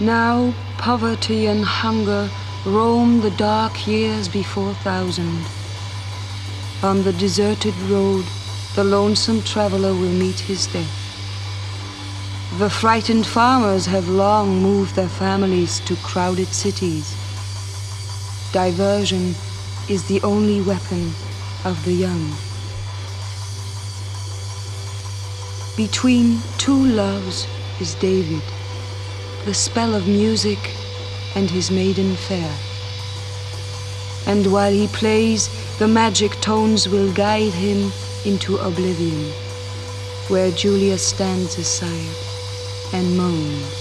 Now poverty and hunger roam the dark years before 1000. On the deserted road, the lonesome traveler will meet his death. The frightened farmers have long moved their families to crowded cities. Diversion is the only weapon of the young. Between two loves is David, the spell of music and his maiden fair. And while he plays, the magic tones will guide him into oblivion, where Julia stands aside and moans.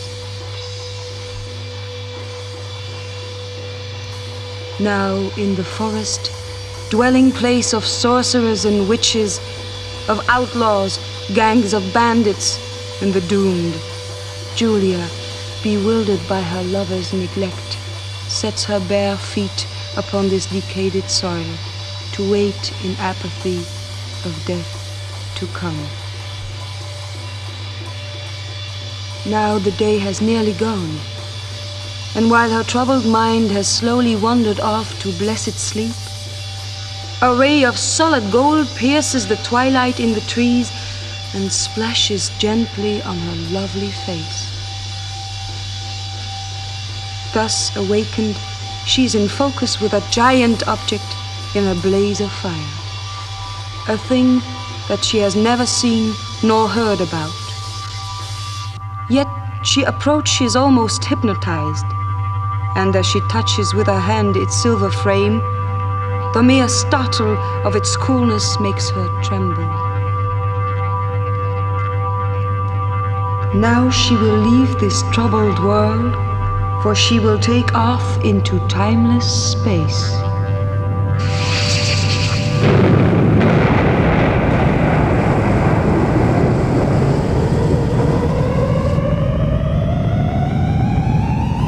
Now in the forest, dwelling place of sorcerers and witches, of outlaws, gangs of bandits, and the doomed, Julia, bewildered by her lover's neglect, sets her bare feet upon this decayed soil to wait in apathy of death to come. Now the day has nearly gone, and while her troubled mind has slowly wandered off to blessed sleep, a ray of solid gold pierces the twilight in the trees and splashes gently on her lovely face. Thus awakened, she's in focus with a giant object in a blaze of fire, a thing that she has never seen nor heard about. Yet she approaches almost hypnotized, and as she touches with her hand its silver frame, the mere startle of its coolness makes her tremble. Now she will leave this troubled world, for she will take off into timeless space.